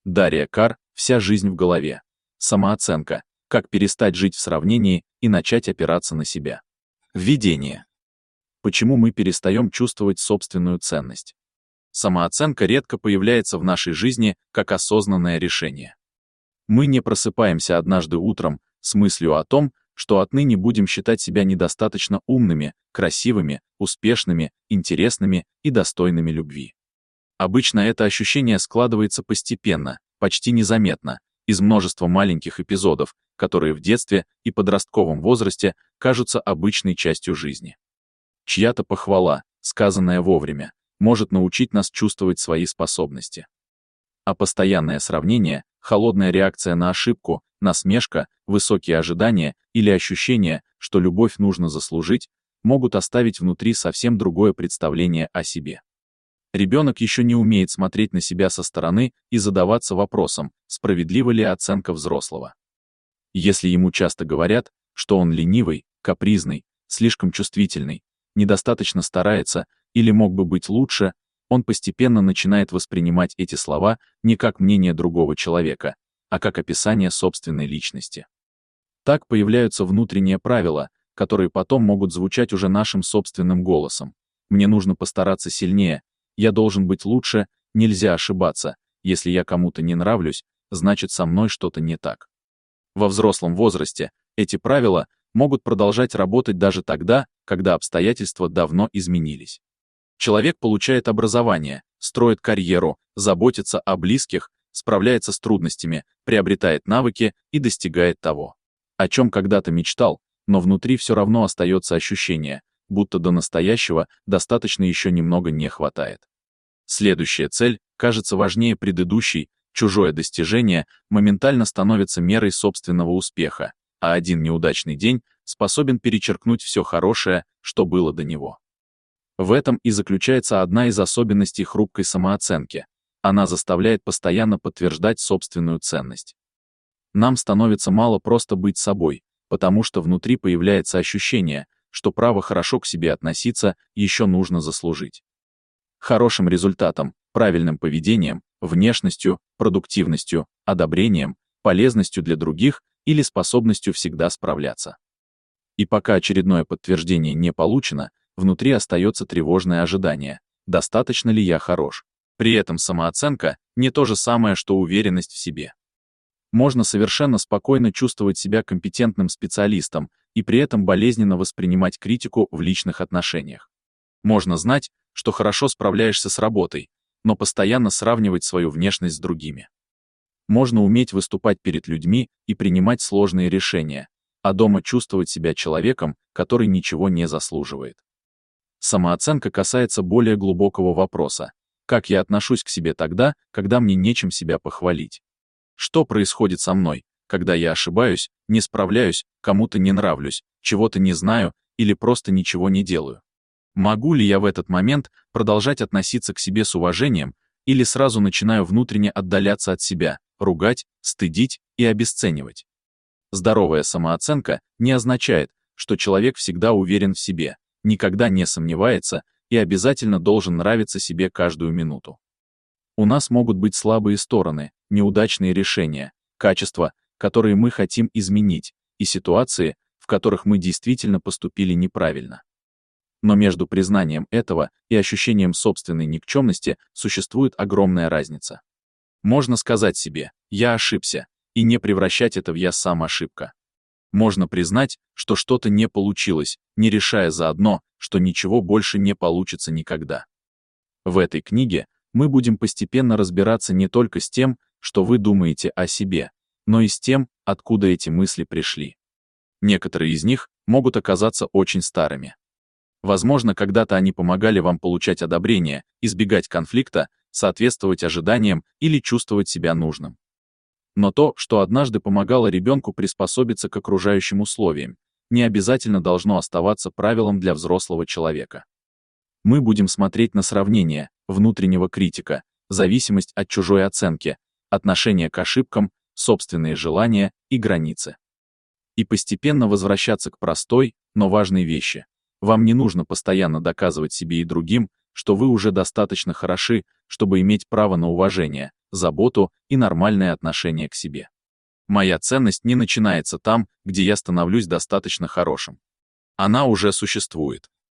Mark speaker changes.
Speaker 1: Дарья Кар, «Вся жизнь в голове». Самооценка. Как перестать жить в сравнении и начать опираться на себя. Введение. Почему мы перестаем чувствовать собственную ценность? Самооценка редко появляется в нашей жизни как осознанное решение. Мы не просыпаемся однажды утром с мыслью о том, что отныне будем считать себя недостаточно умными, красивыми, успешными, интересными и достойными любви. Обычно это ощущение складывается постепенно, почти незаметно, из множества маленьких эпизодов, которые в детстве и подростковом возрасте кажутся обычной частью жизни. Чья-то похвала, сказанная вовремя, может научить нас чувствовать свои способности. А постоянное сравнение, холодная реакция на ошибку, насмешка, высокие ожидания или ощущение, что любовь нужно заслужить, могут оставить внутри совсем другое представление о себе. Ребенок еще не умеет смотреть на себя со стороны и задаваться вопросом, справедлива ли оценка взрослого. Если ему часто говорят, что он ленивый, капризный, слишком чувствительный, недостаточно старается или мог бы быть лучше, он постепенно начинает воспринимать эти слова не как мнение другого человека, а как описание собственной личности. Так появляются внутренние правила, которые потом могут звучать уже нашим собственным голосом. Мне нужно постараться сильнее, я должен быть лучше, нельзя ошибаться, если я кому-то не нравлюсь, значит со мной что-то не так. Во взрослом возрасте эти правила могут продолжать работать даже тогда, когда обстоятельства давно изменились. Человек получает образование, строит карьеру, заботится о близких, справляется с трудностями, приобретает навыки и достигает того, о чем когда-то мечтал, но внутри все равно остается ощущение, будто до настоящего достаточно еще немного не хватает. Следующая цель кажется важнее предыдущей, чужое достижение моментально становится мерой собственного успеха, а один неудачный день способен перечеркнуть все хорошее, что было до него. В этом и заключается одна из особенностей хрупкой самооценки. Она заставляет постоянно подтверждать собственную ценность. Нам становится мало просто быть собой, потому что внутри появляется ощущение, что право хорошо к себе относиться еще нужно заслужить. Хорошим результатом, правильным поведением, внешностью, продуктивностью, одобрением, полезностью для других или способностью всегда справляться. И пока очередное подтверждение не получено, внутри остается тревожное ожидание, достаточно ли я хорош. При этом самооценка не то же самое, что уверенность в себе. Можно совершенно спокойно чувствовать себя компетентным специалистом и при этом болезненно воспринимать критику в личных отношениях. Можно знать, что хорошо справляешься с работой, но постоянно сравнивать свою внешность с другими. Можно уметь выступать перед людьми и принимать сложные решения, а дома чувствовать себя человеком, который ничего не заслуживает. Самооценка касается более глубокого вопроса: как я отношусь к себе тогда, когда мне нечем себя похвалить? Что происходит со мной, когда я ошибаюсь, не справляюсь, кому-то не нравлюсь, чего-то не знаю или просто ничего не делаю? Могу ли я в этот момент продолжать относиться к себе с уважением или сразу начинаю внутренне отдаляться от себя, ругать, стыдить и обесценивать? Здоровая самооценка не означает, что человек всегда уверен в себе, никогда не сомневается и обязательно должен нравиться себе каждую минуту. У нас могут быть слабые стороны, неудачные решения, качества, которые мы хотим изменить, и ситуации, в которых мы действительно поступили неправильно. Но между признанием этого и ощущением собственной никчемности существует огромная разница. Можно сказать себе «я ошибся» и не превращать это в «я сам ошибка». Можно признать, что что-то не получилось, не решая заодно, что ничего больше не получится никогда. В этой книге мы будем постепенно разбираться не только с тем, что вы думаете о себе, но и с тем, откуда эти мысли пришли. Некоторые из них могут оказаться очень старыми. Возможно, когда-то они помогали вам получать одобрение, избегать конфликта, соответствовать ожиданиям или чувствовать себя нужным. Но то, что однажды помогало ребенку приспособиться к окружающим условиям, не обязательно должно оставаться правилом для взрослого человека. Мы будем смотреть на сравнение, внутреннего критика, зависимость от чужой оценки, отношение к ошибкам, собственные желания и границы. И постепенно возвращаться к простой, но важной вещи. Вам не нужно постоянно доказывать себе и другим, что вы уже достаточно хороши, чтобы иметь право на уважение, заботу и нормальное отношение к себе. Моя ценность не начинается там, где я становлюсь достаточно хорошим. Она уже существует.